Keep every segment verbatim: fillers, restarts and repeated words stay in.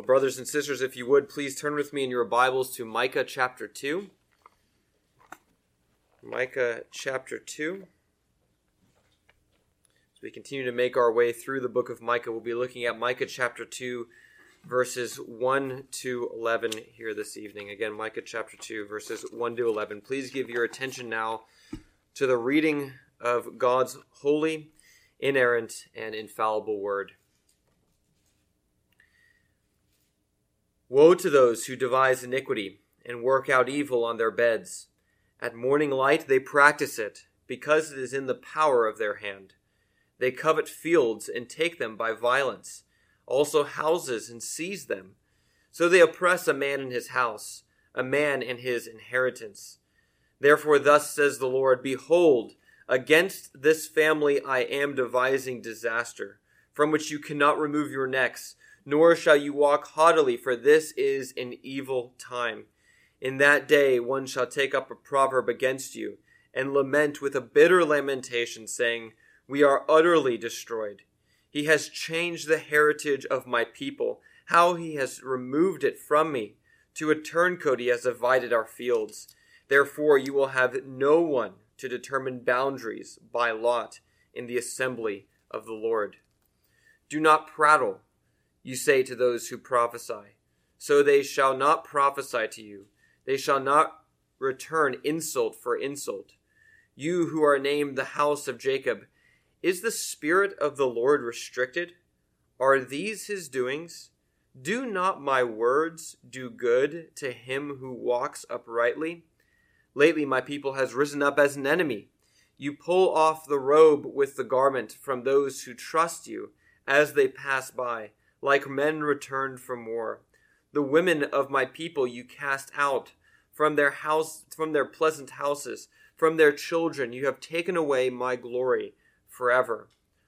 brothers and sisters, if you would, please turn with me in your Bibles to Micah chapter two. Micah chapter two. As we continue to make our way through the book of Micah, we'll be looking at Micah chapter two, verses one to eleven here this evening. Again, Micah chapter two, verses one to eleven. Please give your attention now to the reading of God's holy, inerrant, and infallible word. Woe to those who devise iniquity and work out evil on their beds. At morning light they practice it, because it is in the power of their hand. They covet fields and take them by violence, also houses and seize them. So they oppress a man in his house, a man in his inheritance. Therefore thus says the Lord, Behold, against this family I am devising disaster, from which you cannot remove your necks, nor shall you walk haughtily, for this is an evil time. In that day one shall take up a proverb against you, and lament with a bitter lamentation, saying, We are utterly destroyed. He has changed the heritage of my people, how he has removed it from me. To a turncoat he has divided our fields. Therefore you will have no one to determine boundaries by lot in the assembly of the Lord. Do not prattle, you say to those who prophesy. So they shall not prophesy to you. They shall not return insult for insult. You who are named the house of Jacob, is the Spirit of the Lord restricted? Are these his doings? Do not my words do good to him who walks uprightly? Lately my people has risen up as an enemy. You pull off the robe with the garment from those who trust you as they pass by, like men returned from war. The women of my people you cast out from their house, from their pleasant houses, from their children. You have taken away my glory forever.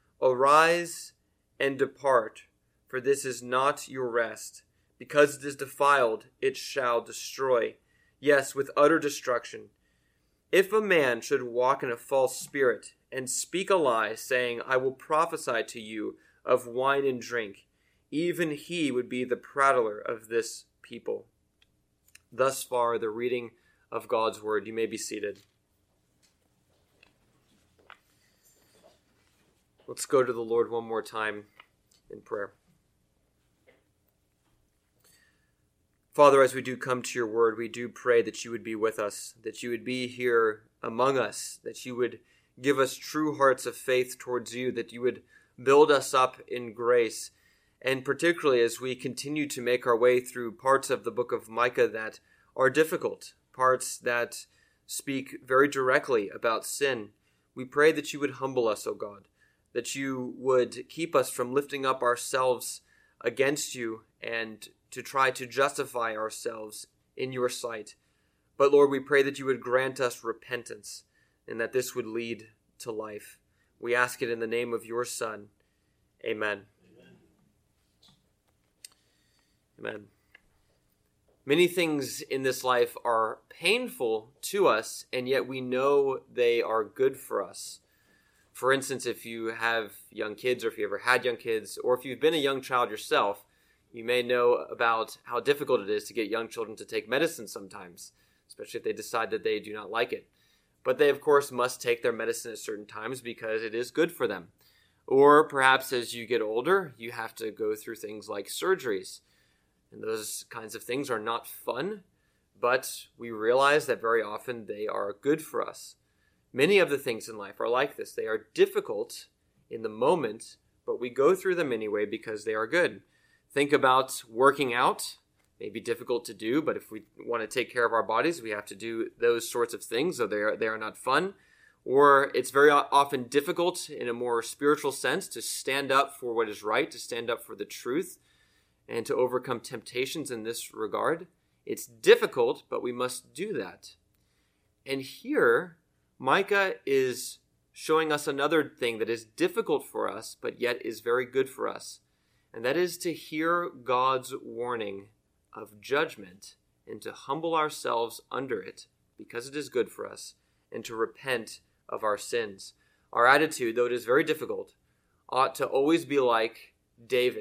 Arise and depart, for this is not your rest. Because it is defiled, it shall destroy. Yes, with utter destruction. If a man should walk in a false spirit and speak a lie, saying, I will prophesy to you of wine and drink, even he would be the prattler of this people. Thus far, the reading of God's word. You may be seated. Let's go to the Lord one more time in prayer. Father, as we do come to your word, we do pray that you would be with us, that you would be here among us, that you would give us true hearts of faith towards you, that you would build us up in grace. And particularly as we continue to make our way through parts of the book of Micah that are difficult, parts that speak very directly about sin, we pray that you would humble us, O God, that you would keep us from lifting up ourselves against you and to try to justify ourselves in your sight. But Lord, we pray that you would grant us repentance and that this would lead to life. We ask it in the name of your Son. Amen. Amen. Many things in this life are painful to us, and yet we know they are good for us. For instance, if you have young kids, or if you ever had young kids, or if you've been a young child yourself, you may know about how difficult it is to get young children to take medicine sometimes, especially if they decide that they do not like it. But they, of course, must take their medicine at certain times because it is good for them. Or perhaps as you get older, you have to go through things like surgeries. And those kinds of things are not fun, but we realize that very often they are good for us. Many of the things in life are like this. They are difficult in the moment, but we go through them anyway because they are good. Think about working out. It may be difficult to do, but if we want to take care of our bodies, we have to do those sorts of things, so they are, they are not fun. Or it's very often difficult in a more spiritual sense to stand up for what is right, to stand up for the truth, and to overcome temptations in this regard. It's difficult, but we must do that. And here, Micah is showing us another thing that is difficult for us, but yet is very good for us. And that is to hear God's warning of judgment and to humble ourselves under it because it is good for us, and to repent of our sins. Our attitude, though it is very difficult, ought to always be like David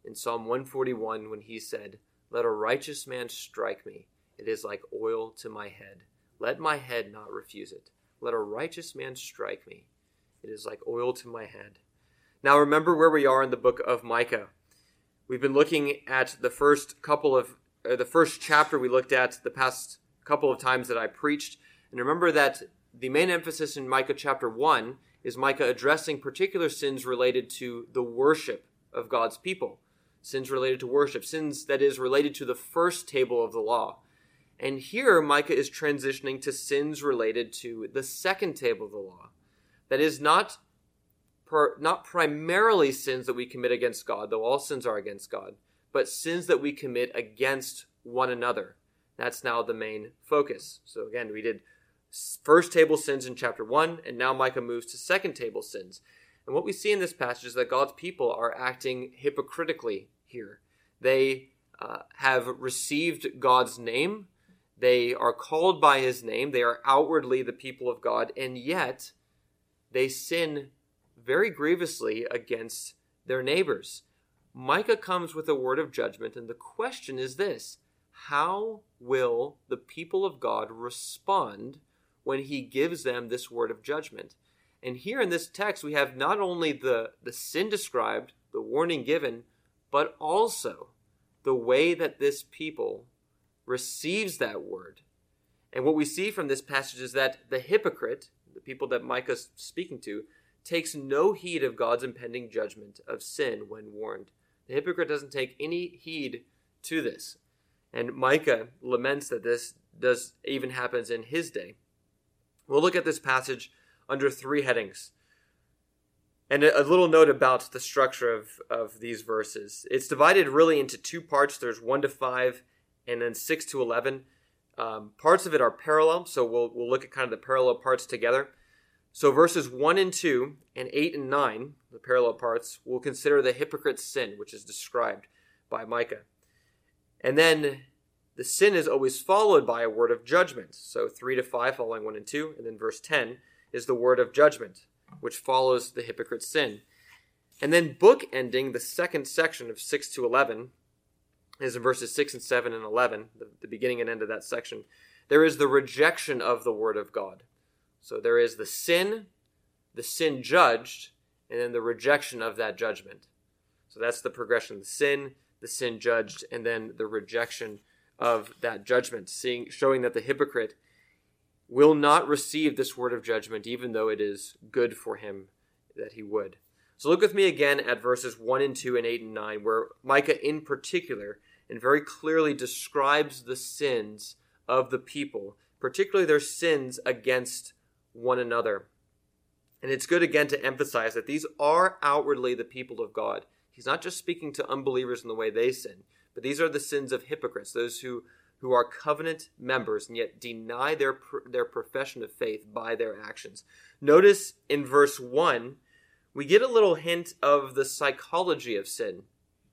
in Psalm one forty-one when he said, "Let a righteous man strike me. It is like oil to my head. Let my head not refuse it. Let a righteous man strike me. It is like oil to my head." Now remember where we are in the book of Micah. We've been looking at the first couple of, or the first chapter we looked at the past couple of times that I preached. And remember that the main emphasis in Micah chapter one is Micah addressing particular sins related to the worship of God's people. Sins related to worship. Sins, that is, related to the first table of the law. And here Micah is transitioning to sins related to the second table of the law. That is not, per, not primarily sins that we commit against God, though all sins are against God, but sins that we commit against one another. That's now the main focus. So again, we did first table sins in chapter one, and now Micah moves to second table sins. And what we see in this passage is that God's people are acting hypocritically here. They uh, have received God's name. They are called by his name. They are outwardly the people of God, and yet they sin very grievously against their neighbors. Micah comes with a word of judgment, and the question is this: how will the people of God respond when he gives them this word of judgment? And here in this text, we have not only the, the sin described, the warning given, but also the way that this people receives that word. And what we see from this passage is that the hypocrite, the people that Micah's speaking to, takes no heed of God's impending judgment of sin when warned. The hypocrite doesn't take any heed to this. And Micah laments that this does even happens in his day. We'll look at this passage under three headings. And a little note about the structure of, of these verses. It's divided really into two parts. There's one to five and then six to eleven. Um, parts of it are parallel, so we'll, we'll look at kind of the parallel parts together. So verses one and two and eight and nine, the parallel parts, we'll consider the hypocrite's sin, which is described by Micah. And then the sin is always followed by a word of judgment. So three to five following one and two, and then verse ten is the word of judgment, which follows the hypocrite's sin. And then bookending the second section of six to eleven is in verses six and seven and eleven, the, the beginning and end of that section. There is the rejection of the word of God. So there is the sin, the sin judged, and then the rejection of that judgment. So that's the progression: the sin, the sin judged, and then the rejection of that judgment, seeing, showing that the hypocrite will not receive this word of judgment, even though it is good for him that he would. So look with me again at verses one and two and eight and nine, where Micah in particular and very clearly describes the sins of the people, particularly their sins against one another. And it's good again to emphasize that these are outwardly the people of God. He's not just speaking to unbelievers in the way they sin, but these are the sins of hypocrites, those who, who are covenant members and yet deny their, their profession of faith by their actions. Notice in verse one, we get a little hint of the psychology of sin,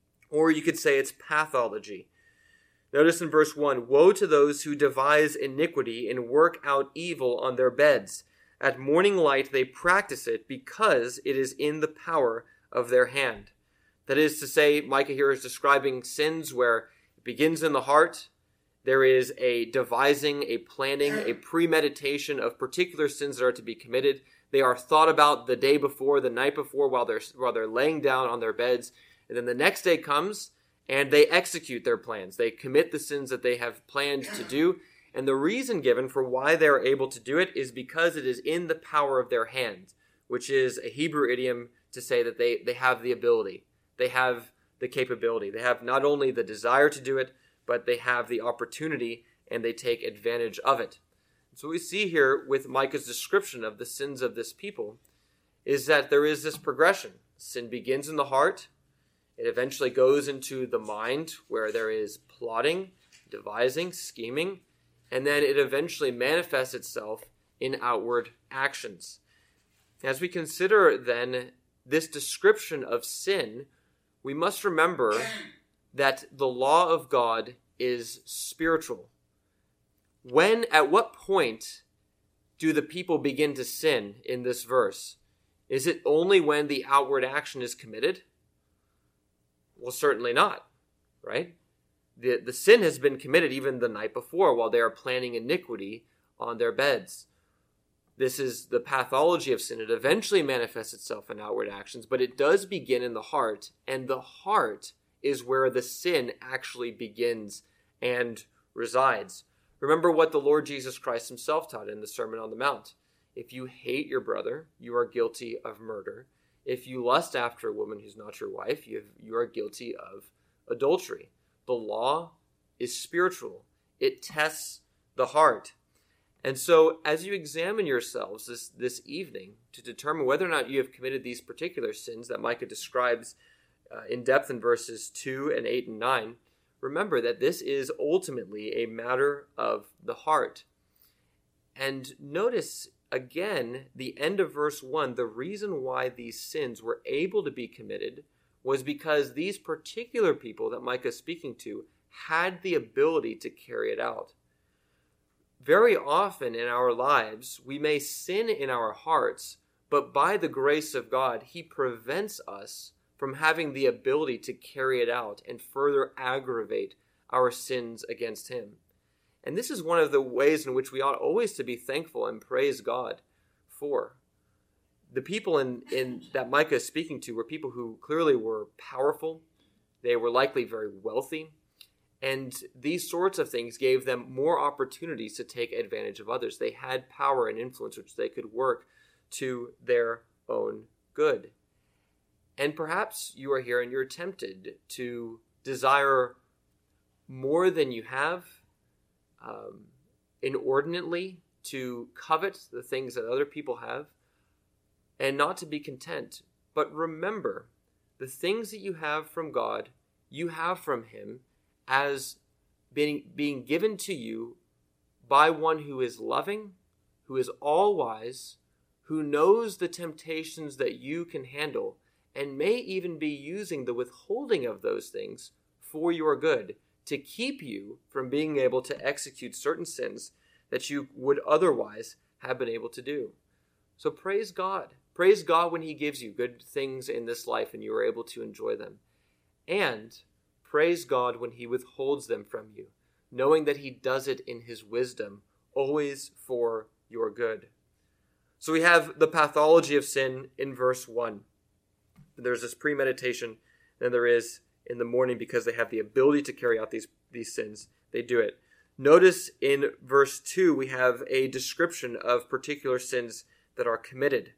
or you could say it's pathology. Notice in verse one, "Woe to those who devise iniquity and work out evil on their beds. At morning light they practice it because it is in the power of their hand." That is to say, Micah here is describing sins where it begins in the heart. There is a devising, a planning, a premeditation of particular sins that are to be committed. They are thought about the day before, the night before, while they're, while they're laying down on their beds. And then the next day comes, and they execute their plans. They commit the sins that they have planned to do. And the reason given for why they are able to do it is because it is in the power of their hand, which is a Hebrew idiom to say that they, they have the ability. They have the capability. They have not only the desire to do it, but they have the opportunity and they take advantage of it. So what we see here with Micah's description of the sins of this people is that there is this progression. Sin begins in the heart. It eventually goes into the mind where there is plotting, devising, scheming, and then it eventually manifests itself in outward actions. As we consider then this description of sin, we must remember that the law of God is spiritual. When, at what point do the people begin to sin in this verse? Is it only when the outward action is committed? Well, certainly not, right? The, the sin has been committed even the night before while they are planning iniquity on their beds. This is the pathology of sin. It eventually manifests itself in outward actions, but it does begin in the heart, and the heart is where the sin actually begins and resides. Remember what the Lord Jesus Christ himself taught in the Sermon on the Mount. If you hate your brother, you are guilty of murder. If you lust after a woman who's not your wife, you, have, you are guilty of adultery. The law is spiritual. It tests the heart. And so as you examine yourselves this, this evening to determine whether or not you have committed these particular sins that Micah describes uh, in depth in verses two and eight and nine, remember that this is ultimately a matter of the heart. And notice again, the end of verse one, the reason why these sins were able to be committed was because these particular people that Micah is speaking to had the ability to carry it out. Very often in our lives, we may sin in our hearts, but by the grace of God, he prevents us from having the ability to carry it out and further aggravate our sins against him. And this is one of the ways in which we ought always to be thankful and praise God for. The people in, in that Micah is speaking to were people who clearly were powerful. They were likely very wealthy. And these sorts of things gave them more opportunities to take advantage of others. They had power and influence which they could work to their own good. And perhaps you are here and you're tempted to desire more than you have, um, inordinately, to covet the things that other people have, and not to be content. But remember, the things that you have from God, you have from him as being, being given to you by one who is loving, who is all-wise, who knows the temptations that you can handle, and may even be using the withholding of those things for your good, to keep you from being able to execute certain sins that you would otherwise have been able to do. So praise God. Praise God when he gives you good things in this life and you are able to enjoy them. And praise God when he withholds them from you, knowing that he does it in his wisdom, always for your good. So we have the pathology of sin in verse one. There's this premeditation, then there is in the morning, because they have the ability to carry out these, these sins, they do it. Notice in verse two, we have a description of particular sins that are committed.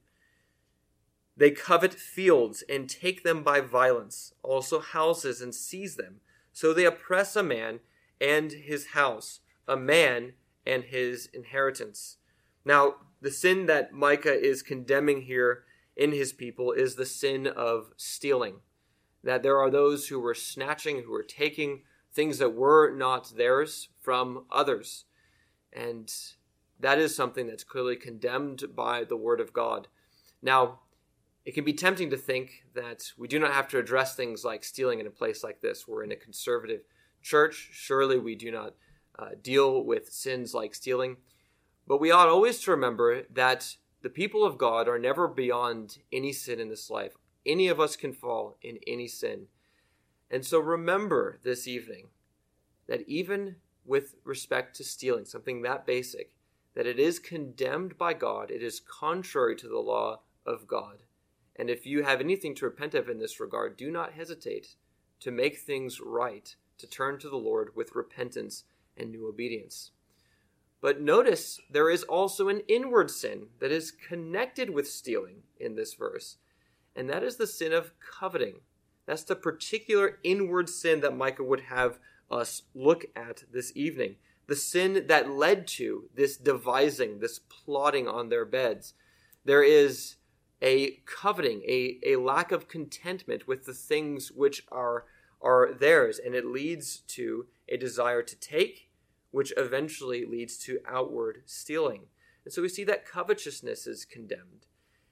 They covet fields and take them by violence, also houses and seize them. So they oppress a man and his house, a man and his inheritance. Now, the sin that Micah is condemning here in his people is the sin of stealing. That there are those who were snatching, who were taking things that were not theirs from others. And that is something that's clearly condemned by the word of God. Now, it can be tempting to think that we do not have to address things like stealing in a place like this. We're in a conservative church. Surely we do not uh, deal with sins like stealing. But we ought always to remember that the people of God are never beyond any sin in this life. Any of us can fall in any sin. And so remember this evening that even with respect to stealing, something that basic, that it is condemned by God. It is contrary to the law of God. And if you have anything to repent of in this regard, do not hesitate to make things right, to turn to the Lord with repentance and new obedience. But notice there is also an inward sin that is connected with stealing in this verse. And that is the sin of coveting. That's the particular inward sin that Micah would have us look at this evening. The sin that led to this devising, this plotting on their beds. There is a coveting, a, a lack of contentment with the things which are, are theirs. And it leads to a desire to take, which eventually leads to outward stealing. And so we see that covetousness is condemned.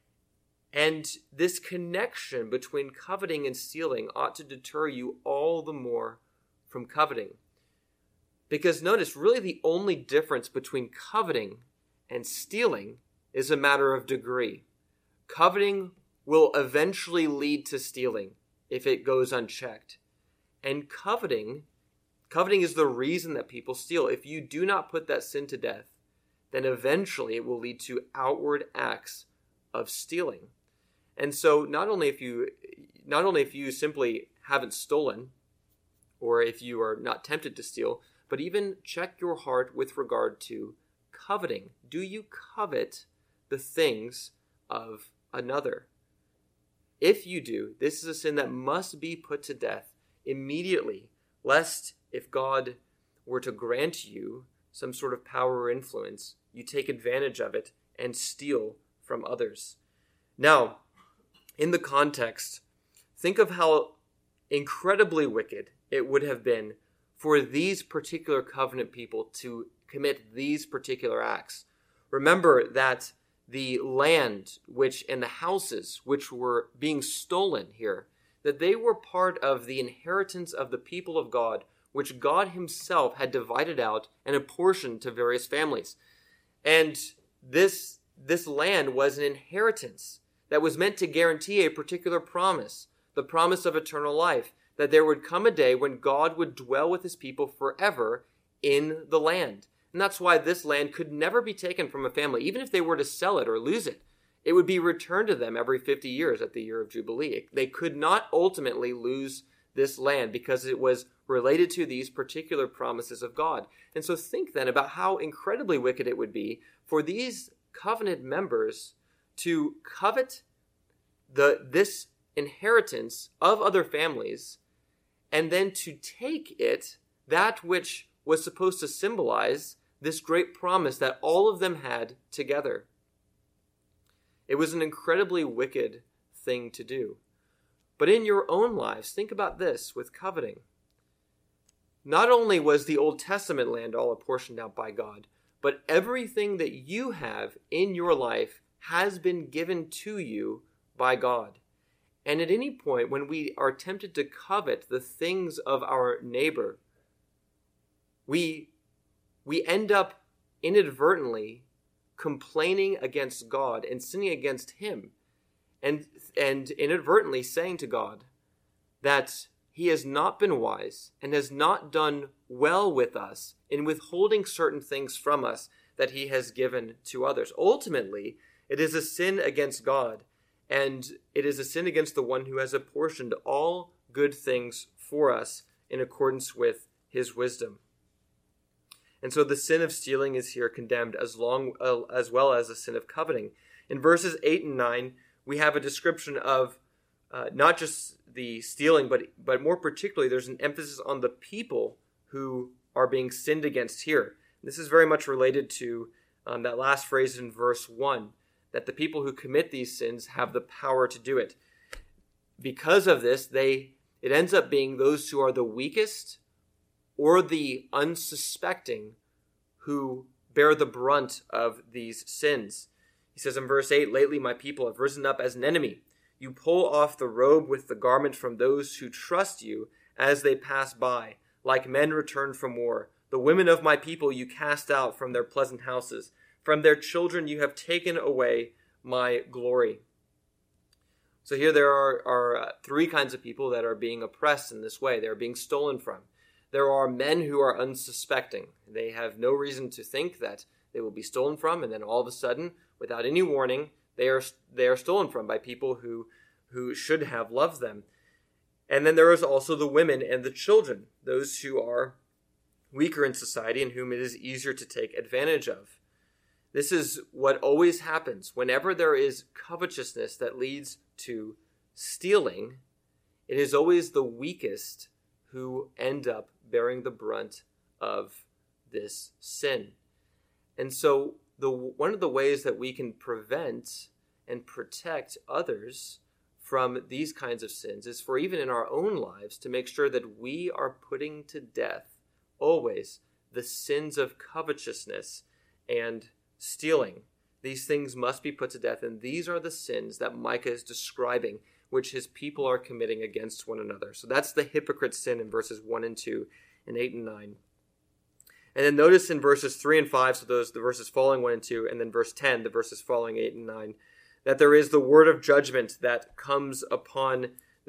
And this connection between coveting and stealing ought to deter you all the more from coveting. Because notice, really the only difference between coveting and stealing is a matter of degree. Coveting will eventually lead to stealing. if it goes unchecked. And coveting, coveting is the reason that people steal. If you do not put that sin to death, then eventually it will lead to outward acts of stealing. And so not only if you not only if you simply haven't stolen, or if you are not tempted to steal, but even check your heart with regard to coveting. Do you covet the things of another? If you do, this is a sin that must be put to death immediately, lest if God were to grant you some sort of power or influence, you take advantage of it and steal from others. Now, in the context, think of how incredibly wicked it would have been for these particular covenant people to commit these particular acts. Remember that the land which and the houses which were being stolen here, that they were part of the inheritance of the people of God, which God himself had divided out and apportioned to various families. And this, this land was an inheritance that was meant to guarantee a particular promise, the promise of eternal life, that there would come a day when God would dwell with his people forever in the land. And that's why this land could never be taken from a family. Even if they were to sell it or lose it, it would be returned to them every fifty years at the year of Jubilee. They could not ultimately lose this land because it was related to these particular promises of God. And so think then about how incredibly wicked it would be for these covenant members to covet the this inheritance of other families and then to take it, that which was supposed to symbolize this great promise that all of them had together. It was an incredibly wicked thing to do. But in your own lives, think about this with coveting. Not only was the Old Testament land all apportioned out by God, but everything that you have in your life has been given to you by God. And at any point when we are tempted to covet the things of our neighbor, we we end up inadvertently complaining against God and sinning against him, and and inadvertently saying to God that he has not been wise and has not done well with us in withholding certain things from us that he has given to others. Ultimately, it is a sin against God, and it is a sin against the one who has apportioned all good things for us in accordance with his wisdom. And so the sin of stealing is here condemned as long uh, as well as the sin of coveting. In verses eight and nine, we have a description of uh, not just the stealing, but but more particularly, there's an emphasis on the people who are being sinned against here. This is very much related to um, that last phrase in verse one, that the people who commit these sins have the power to do it. Because of this, they it ends up being those who are the weakest or the unsuspecting who bear the brunt of these sins. He says in verse eight, "Lately my people have risen up as an enemy. You pull off the robe with the garment from those who trust you as they pass by, like men returned from war. The women of my people you cast out from their pleasant houses. From their children you have taken away my glory." So here there are, are uh, three kinds of people that are being oppressed in this way. They're being stolen from. There are men who are unsuspecting. They have no reason to think that they will be stolen from, and then all of a sudden, without any warning, they are they are stolen from by people who, who should have loved them. And then there is also the women and the children, those who are weaker in society and whom it is easier to take advantage of. This is what always happens. Whenever there is covetousness that leads to stealing, it is always the weakest who end up bearing the brunt of this sin. And so the one of the ways that we can prevent and protect others from these kinds of sins is for even in our own lives to make sure that we are putting to death always the sins of covetousness and stealing. These things must be put to death, and these are the sins that Micah is describing, which his people are committing against one another. So that's the hypocrite sin in verses one and two and eight and nine. And then notice in verses three and five, so those the verses following one and two, and then verse ten, the verses following eight and nine, that there is the word of judgment that comes upon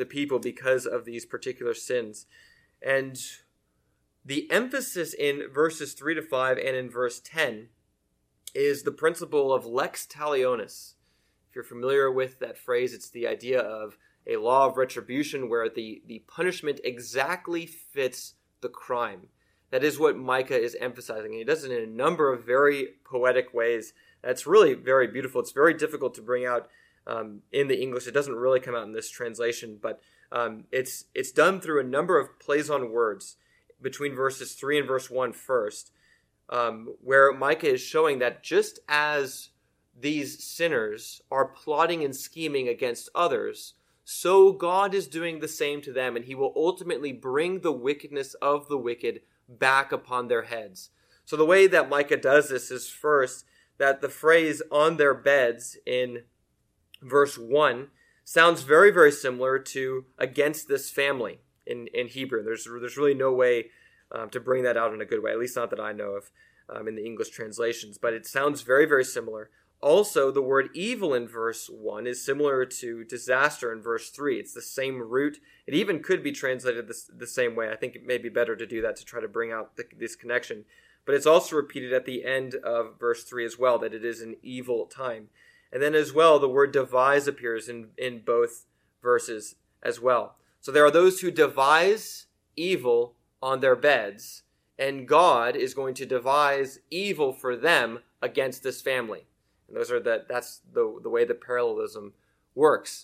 the people because of these particular sins. And the emphasis in verses three to five and in verse ten is the principle of lex talionis. If you're familiar with that phrase, it's the idea of a law of retribution where the, the punishment exactly fits the crime. That is what Micah is emphasizing. And he does it in a number of very poetic ways. That's really very beautiful. It's very difficult to bring out um, in the English. It doesn't really come out in this translation, but um, it's it's done through a number of plays on words between verses three and verse one first, um, where Micah is showing that just as these sinners are plotting and scheming against others, so God is doing the same to them, and he will ultimately bring the wickedness of the wicked back upon their heads. So the way that Micah does this is first that the phrase on their beds in verse one sounds very, very similar to against this family in, in Hebrew. There's, there's really no way um, to bring that out in a good way, at least not that I know of um, in the English translations, but it sounds very, very similar. Also, the word evil in verse one is similar to disaster in verse three. It's the same root. It even could be translated the, the same way. I think it may be better to do that to try to bring out the, this connection. But it's also repeated at the end of verse three as well, that it is an evil time. And then as well, the word devise appears in, in both verses as well. So there are those who devise evil on their beds, and God is going to devise evil for them against this family. And those are the, that's the, the way the parallelism works.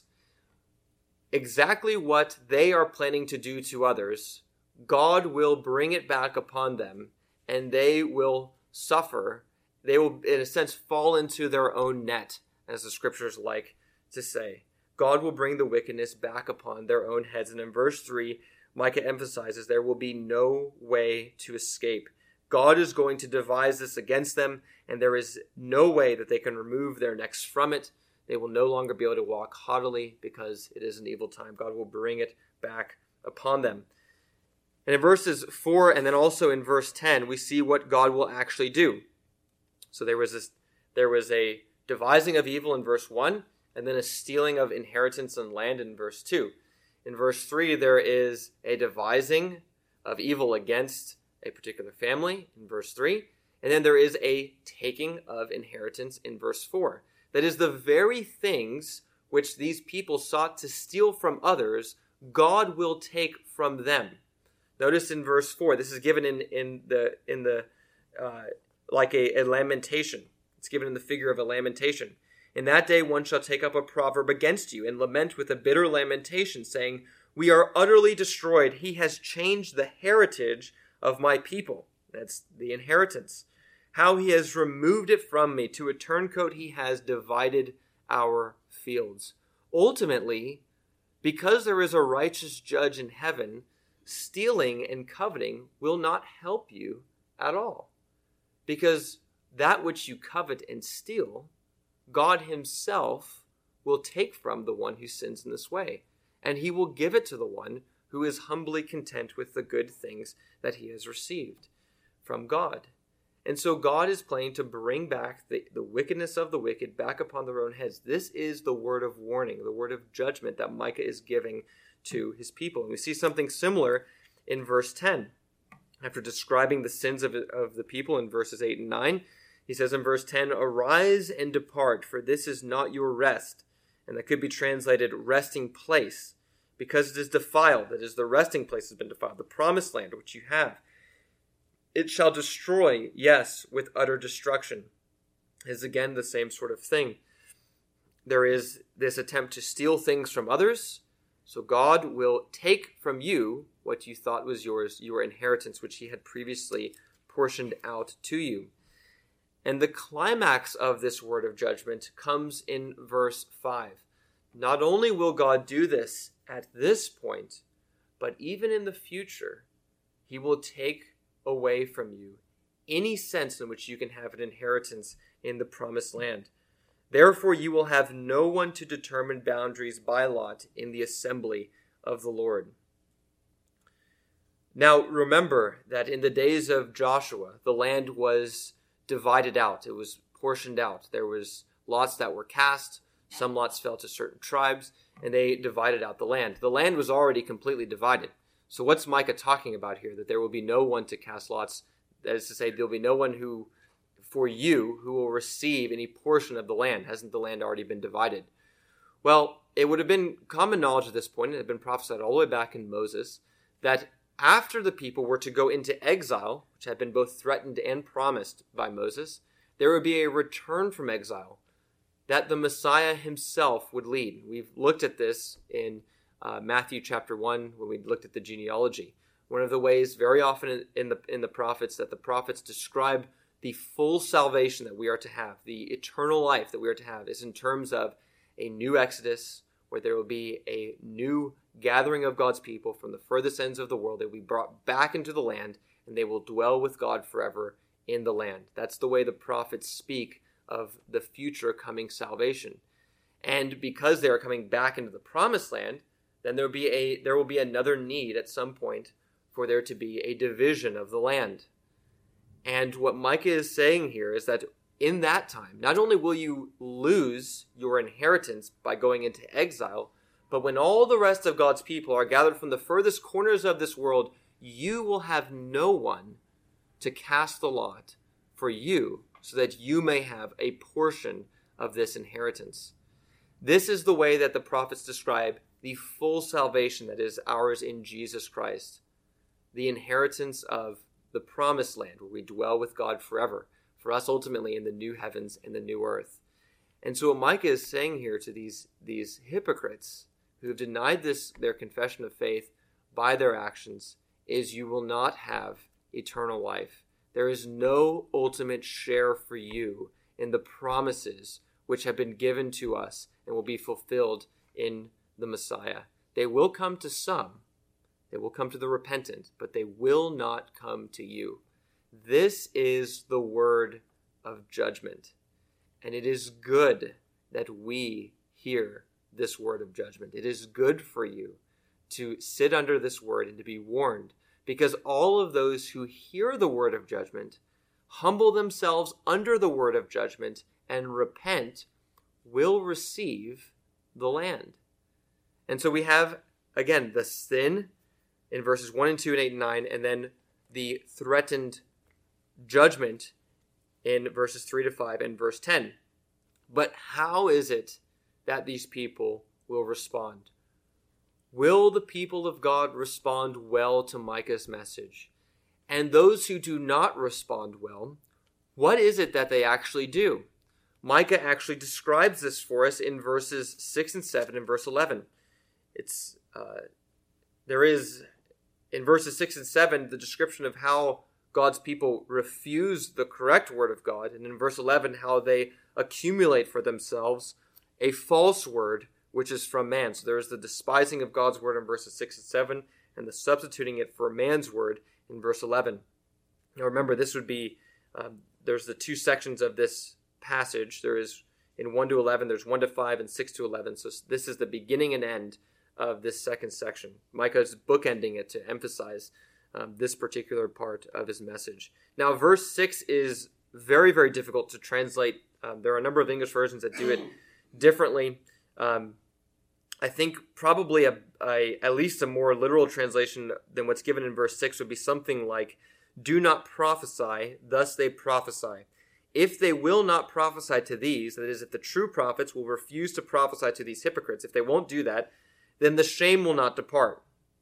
Exactly what they are planning to do to others, God will bring it back upon them, and they will suffer. They will, in a sense, fall into their own net, as the scriptures like to say. God will bring the wickedness back upon their own heads. And in verse three, Micah emphasizes there will be no way to escape. God is going to devise this against them, and there is no way that they can remove their necks from it. They will no longer be able to walk haughtily because it is an evil time. God will bring it back upon them. And in verses four and then also in verse ten, we see what God will actually do. So there was this, there was a devising of evil in verse one, and then a stealing of inheritance and land in verse two. In verse three, there is a devising of evil against a particular family in verse three, and then there is a taking of inheritance in verse four. That is, the very things which these people sought to steal from others, God will take from them. Notice in verse four, this is given in, in the in the uh, like a, a lamentation. It's given in the figure of a lamentation. In that day one shall take up a proverb against you and lament with a bitter lamentation, saying, "We are utterly destroyed. He has changed the heritage of my people." That's the inheritance. "How he has removed it from me. To a turncoat he has divided our fields." Ultimately, because there is a righteous judge in heaven, stealing and coveting will not help you at all. Because that which you covet and steal, God himself will take from the one who sins in this way, and he will give it to the one who is humbly content with the good things that he has received from God. And so God is planning to bring back the, the wickedness of the wicked back upon their own heads. This is the word of warning, the word of judgment that Micah is giving to his people. And we see something similar in verse ten. After describing the sins of, of the people in verses eight and nine, he says in verse ten, "Arise and depart, for this is not your rest." And that could be translated resting place, because it is defiled. That is, the resting place has been defiled, the promised land which you have. It shall destroy, yes, with utter destruction. Is again the same sort of thing. There is this attempt to steal things from others. So God will take from you what you thought was yours, your inheritance, which he had previously portioned out to you. And the climax of this word of judgment comes in verse five. Not only will God do this at this point, but even in the future, he will take away from you any sense in which you can have an inheritance in the promised land. Therefore, you will have no one to determine boundaries by lot in the assembly of the Lord. Now, remember that in the days of Joshua, the land was divided out. It was portioned out. There was lots that were cast. Some lots fell to certain tribes. and they divided out the land. The land was already completely divided. So what's Micah talking about here? That there will be no one to cast lots. That is to say, there will be no one who, for you, who will receive any portion of the land. Hasn't the land already been divided? Well, it would have been common knowledge at this point, it had been prophesied all the way back in Moses, that after the people were to go into exile, which had been both threatened and promised by Moses, there would be a return from exile that the Messiah himself would lead. We've looked at this in uh, Matthew chapter one when we looked at the genealogy. One of the ways very often in, in the in the prophets that the prophets describe the full salvation that we are to have, the eternal life that we are to have, is in terms of a new exodus, where there will be a new gathering of God's people from the furthest ends of the world. They will be brought back into the land, and they will dwell with God forever in the land. That's the way the prophets speak of the future coming salvation. And because they are coming back into the promised land, then there will be a there will be another need at some point for there to be a division of the land. And what Micah is saying here is that in that time, not only will you lose your inheritance by going into exile, but when all the rest of God's people are gathered from the furthest corners of this world, you will have no one to cast the lot for you, so that you may have a portion of this inheritance. This is the way that the prophets describe the full salvation that is ours in Jesus Christ, the inheritance of the promised land where we dwell with God forever, for us ultimately in the new heavens and the new earth. And so what Micah is saying here to these, these hypocrites who have denied this, their confession of faith by their actions, is you will not have eternal life. There is no ultimate share for you in the promises which have been given to us and will be fulfilled in the Messiah. They will come to some. They will come to the repentant, but they will not come to you. This is the word of judgment. And it is good that we hear this word of judgment. It is good for you to sit under this word and to be warned, because all of those who hear the word of judgment, humble themselves under the word of judgment, and repent, will receive the land. And so we have, again, the sin in verses one and two and eight and nine, and then the threatened judgment in verses three to five and verse ten. But how is it that these people will respond? Will the people of God respond well to Micah's message? And those who do not respond well, what is it that they actually do? Micah actually describes this for us in verses six and seven and verse eleven. It's uh, there is, in verses six and seven, the description of how God's people refuse the correct word of God, and in verse eleven, how they accumulate for themselves a false word which is from man. So there is the despising of God's word in verses six and seven, and the substituting it for man's word in verse eleven. Now remember, this would be, um, there's the two sections of this passage. There is, in one to eleven, there's one to five and six to eleven. So this is the beginning and end of this second section. Micah is bookending it to emphasize um, this particular part of his message. Now, verse six is very, very difficult to translate. Um, there are a number of English versions that do it differently. Um, I think probably a, a at least a more literal translation than what's given in verse six would be something like, "Do not prophesy, thus they prophesy. If they will not prophesy to these," that is, if the true prophets will refuse to prophesy to these hypocrites, if they won't do that, then the shame will not depart.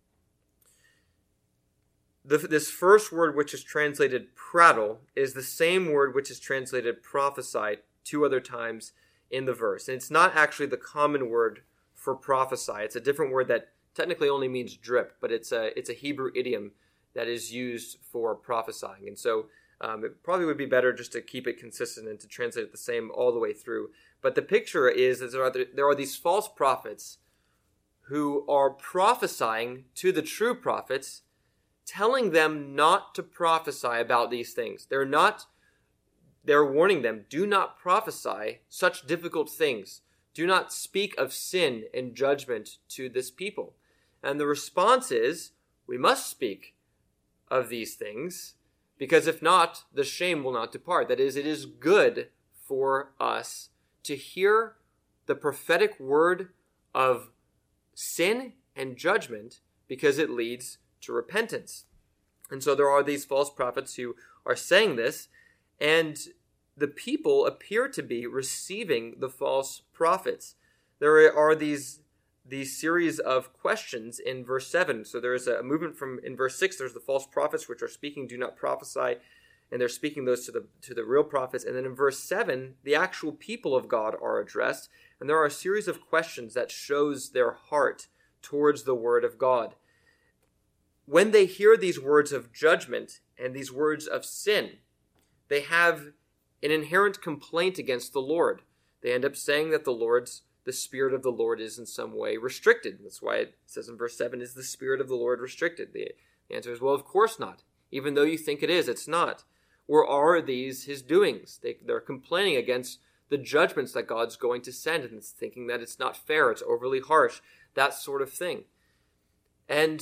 The, this first word, which is translated prattle, is the same word which is translated prophesy two other times in the verse. And it's not actually the common word for prophesy. It's a different word that technically only means drip, but it's a, it's a Hebrew idiom that is used for prophesying. And so um, it probably would be better just to keep it consistent and to translate it the same all the way through. But the picture is that there are, there are these false prophets who are prophesying to the true prophets, telling them not to prophesy about these things. They're not, they're warning them, do not prophesy such difficult things. Do not speak of sin and judgment to this people. And the response is, we must speak of these things, because if not, the shame will not depart. That is, it is good for us to hear the prophetic word of sin and judgment because it leads to repentance. And so there are these false prophets who are saying this, and the people appear to be receiving the false prophets. There are these, these series of questions in verse seven. So there is a movement from, in verse six, there's the false prophets which are speaking, do not prophesy, and they're speaking those to the to the real prophets. And then in verse seven, the actual people of God are addressed, and there are a series of questions that shows their heart towards the word of God. When they hear these words of judgment and these words of sin, they have an inherent complaint against the Lord. They end up saying that the Lord's, the Spirit of the Lord is in some way restricted. That's why it says in verse seven, is the Spirit of the Lord restricted? The, the answer is, well, of course not. Even though you think it is, it's not. Or are these his doings? They, they're complaining against the judgments that God's going to send, and it's thinking that it's not fair, it's overly harsh, that sort of thing. And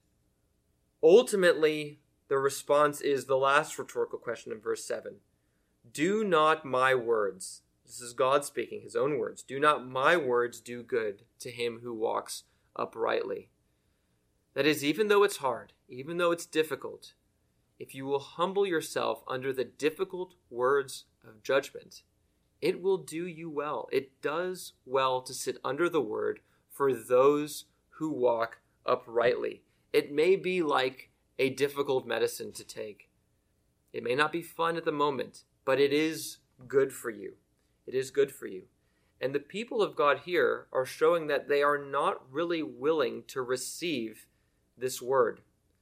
ultimately, the response is the last rhetorical question in verse seven. Do not my words, this is God speaking, his own words, do not my words do good to him who walks uprightly? That is, even though it's hard, even though it's difficult, if you will humble yourself under the difficult words of judgment, it will do you well. It does well to sit under the word for those who walk uprightly. It may be like a difficult medicine to take. It may not be fun at the moment, but it is good for you. It is good for you. And the people of God here are showing that they are not really willing to receive this word.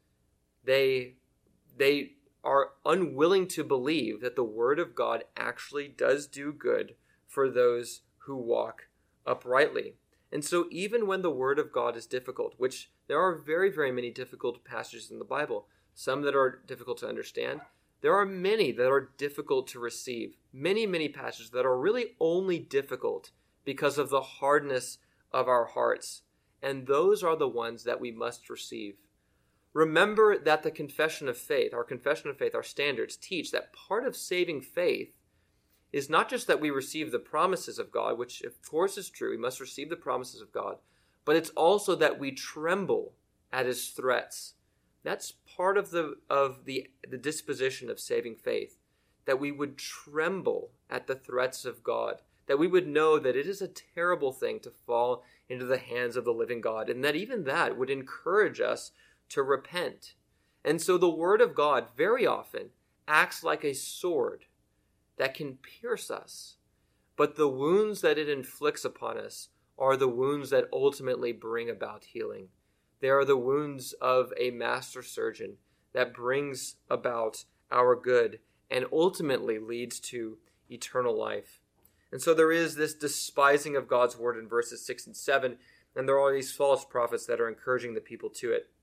They They are unwilling to believe that the word of God actually does do good for those who walk uprightly. And so even when the word of God is difficult, which there are very, very many difficult passages in the Bible, some that are difficult to understand, there are many that are difficult to receive. Many, many passages that are really only difficult because of the hardness of our hearts. And those are the ones that we must receive. Remember that the confession of faith, our confession of faith, our standards teach that part of saving faith is not just that we receive the promises of God, which of course is true, we must receive the promises of God, but it's also that we tremble at his threats. That's part of the of the, the disposition of saving faith, that we would tremble at the threats of God, that we would know that it is a terrible thing to fall into the hands of the living God, and that even that would encourage us to repent. And so the word of God very often acts like a sword that can pierce us. But the wounds that it inflicts upon us are the wounds that ultimately bring about healing. They are the wounds of a master surgeon that brings about our good and ultimately leads to eternal life. And so there is this despising of God's word in verses six and seven, and there are these false prophets that are encouraging the people to it.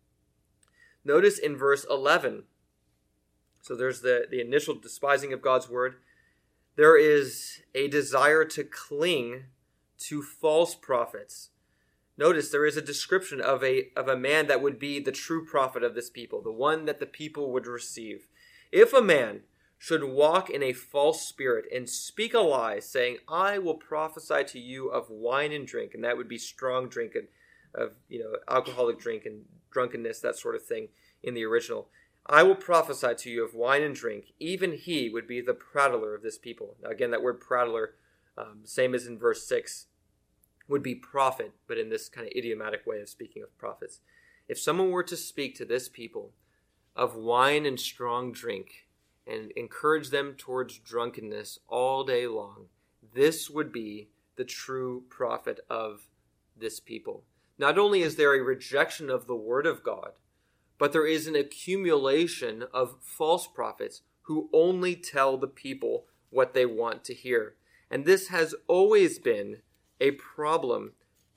Notice in verse eleven, so there's the, the initial despising of God's word. There is a desire to cling to false prophets. Notice there is a description of a, of a man that would be the true prophet of this people, the one that the people would receive. If a man should walk in a false spirit and speak a lie, saying, I will prophesy to you of wine and drink, and that would be strong drink and of, you know, alcoholic drink and drunkenness, that sort of thing in the original. I will prophesy to you of wine and drink. Even he would be the prattler of this people. Now again, that word prattler, um, same as in verse six, would be prophet, but in this kind of idiomatic way of speaking of prophets. If someone were to speak to this people of wine and strong drink and encourage them towards drunkenness all day long, this would be the true prophet of this people. Not only is there a rejection of the word of God, but there is an accumulation of false prophets who only tell the people what they want to hear. And this has always been a problem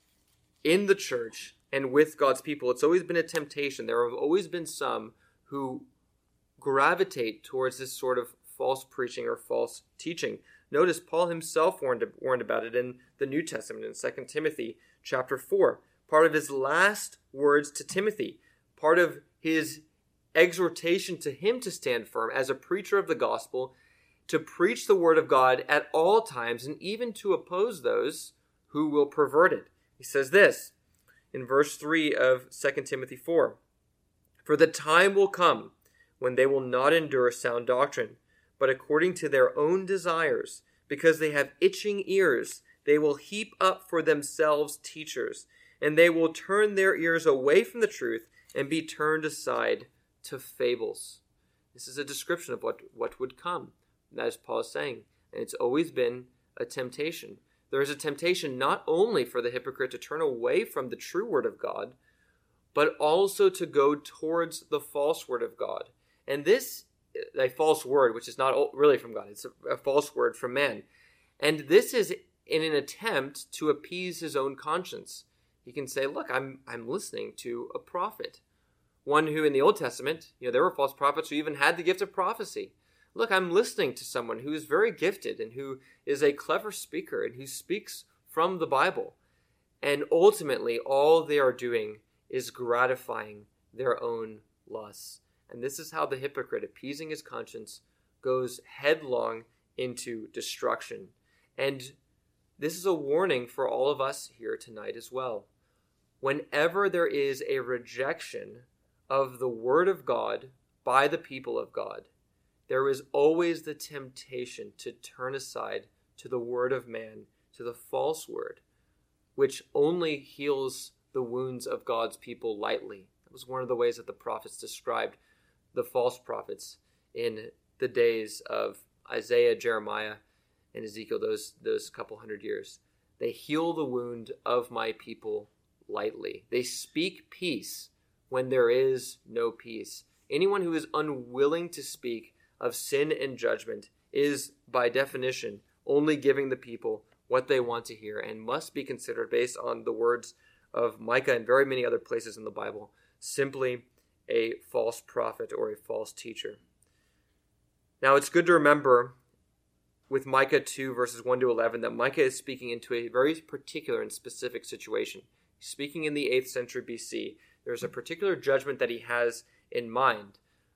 in the church and with God's people. It's always been a temptation. There have always been some who gravitate towards this sort of false preaching or false teaching. Notice Paul himself warned, warned about it in the New Testament in Second Timothy chapter four. Part of his last words to Timothy, part of his exhortation to him to stand firm as a preacher of the gospel, to preach the word of God at all times, and even to oppose those who will pervert it. He says this, in verse three of Second Timothy four. For the time will come when they will not endure sound doctrine, but according to their own desires, because they have itching ears, they will heap up for themselves teachers, and they will turn their ears away from the truth and be turned aside to fables. This is a description of what, what would come. That is Paul is saying. And it's always been a temptation. There is a temptation not only for the hypocrite to turn away from the true word of God, but also to go towards the false word of God. And this, a false word, which is not really from God, it's a, a false word from man. And this is in an attempt to appease his own conscience. He can say, look, I'm I'm listening to a prophet. One who in the Old Testament, you know, there were false prophets who even had the gift of prophecy. Look, I'm listening to someone who is very gifted and who is a clever speaker and who speaks from the Bible. And ultimately, all they are doing is gratifying their own lusts. And this is how the hypocrite, appeasing his conscience, goes headlong into destruction. And this is a warning for all of us here tonight as well. Whenever there is a rejection of the word of God by the people of God, there is always the temptation to turn aside to the word of man, to the false word, which only heals the wounds of God's people lightly. That was one of the ways that the prophets described the false prophets in the days of Isaiah, Jeremiah, and Ezekiel, those, those couple hundred years. They heal the wound of my people lightly. They speak peace when there is no peace. Anyone who is unwilling to speak of sin and judgment is, by definition, only giving the people what they want to hear and must be considered, based on the words of Micah and very many other places in the Bible, simply a false prophet or a false teacher. Now, it's good to remember with Micah two, verses one to eleven, that Micah is speaking into a very particular and specific situation. He's speaking in the eighth century B C. There's a particular judgment that he has in mind.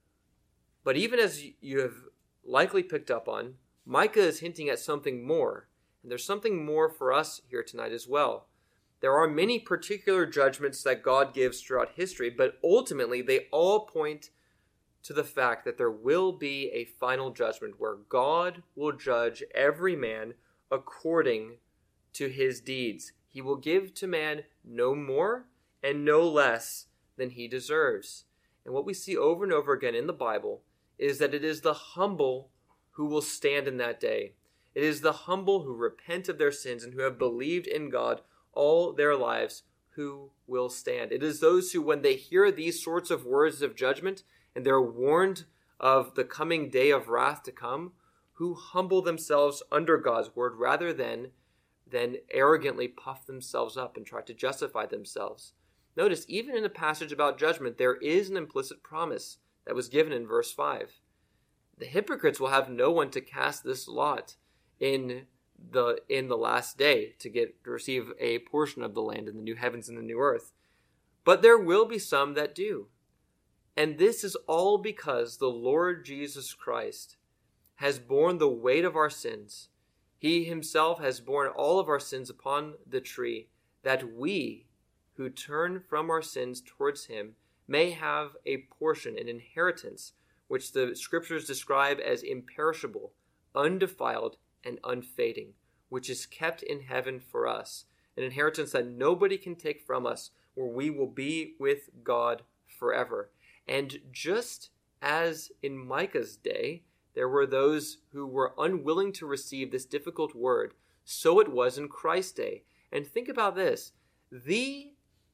But even as you have likely picked up on, Micah is hinting at something more. And there's something more for us here tonight as well. There are many particular judgments that God gives throughout history, but ultimately they all point to the fact that there will be a final judgment where God will judge every man according to his deeds. He will give to man no more and no less than he deserves. And what we see over and over again in the Bible is that it is the humble who will stand in that day. It is the humble who repent of their sins and who have believed in God all their lives who will stand. It is those who, when they hear these sorts of words of judgment and they're warned of the coming day of wrath to come, who humble themselves under God's word rather than, than arrogantly puff themselves up and try to justify themselves. Notice, even in a passage about judgment, there is an implicit promise that was given in verse five. The hypocrites will have no one to cast this lot in the in the last day to get to receive a portion of the land in the new heavens and the new earth. But there will be some that do. And this is all because the Lord Jesus Christ has borne the weight of our sins. He himself has borne all of our sins upon the tree, that we who turn from our sins towards him may have a portion, an inheritance, which the scriptures describe as imperishable, undefiled, and unfading, which is kept in heaven for us, an inheritance that nobody can take from us, where we will be with God forever. And just as in Micah's day, there were those who were unwilling to receive this difficult word, so it was in Christ's day. And think about this, the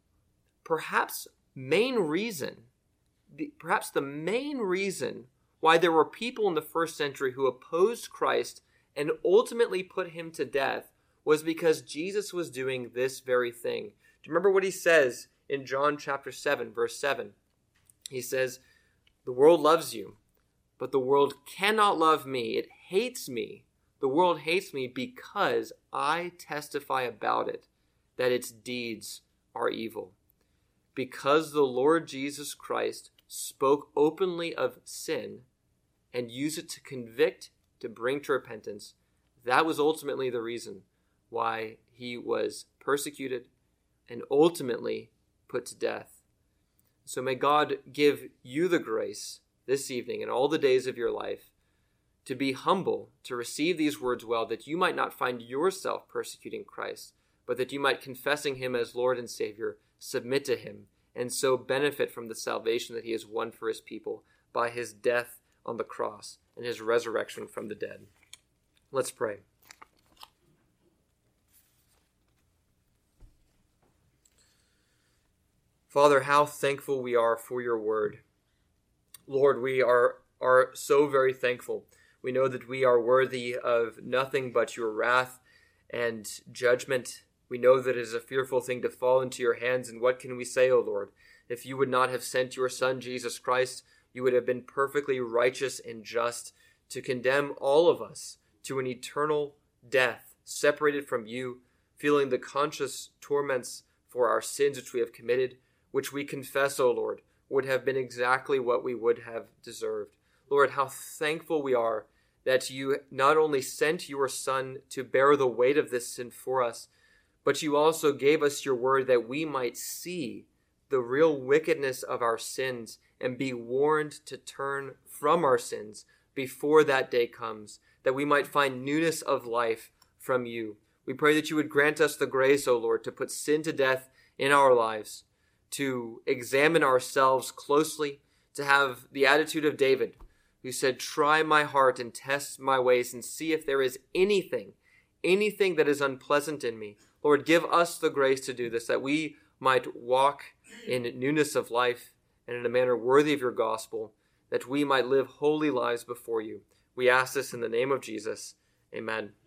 perhaps main reason, the, perhaps the main reason why there were people in the first century who opposed Christ and ultimately put him to death was because Jesus was doing this very thing. Do you remember what he says in John chapter seven, verse seven? He says, the world loves you, but the world cannot love me. It hates me. The world hates me because I testify about it, that its deeds are evil. Because the Lord Jesus Christ spoke openly of sin and used it to convict, to bring to repentance, that was ultimately the reason why he was persecuted and ultimately put to death. So may God give you the grace this evening and all the days of your life to be humble, to receive these words well, that you might not find yourself persecuting Christ, but that you might, confessing him as Lord and Savior, submit to him, and so benefit from the salvation that he has won for his people by his death on the cross and his resurrection from the dead. Let's pray. Father, how thankful we are for your word. Lord, we are, are so very thankful. We know that we are worthy of nothing but your wrath and judgment. We know that it is a fearful thing to fall into your hands, and what can we say, O Lord? If you would not have sent your Son, Jesus Christ, you would have been perfectly righteous and just to condemn all of us to an eternal death, separated from you, feeling the conscious torments for our sins which we have committed, which we confess, O Lord, would have been exactly what we would have deserved. Lord, how thankful we are that you not only sent your Son to bear the weight of this sin for us, but you also gave us your word that we might see the real wickedness of our sins and be warned to turn from our sins before that day comes, that we might find newness of life from you. We pray that you would grant us the grace, O Lord, to put sin to death in our lives, to examine ourselves closely, to have the attitude of David, who said, "Try my heart and test my ways and see if there is anything, anything that is unpleasant in me." Lord, give us the grace to do this, that we might walk in newness of life and in a manner worthy of your gospel, that we might live holy lives before you. We ask this in the name of Jesus. Amen.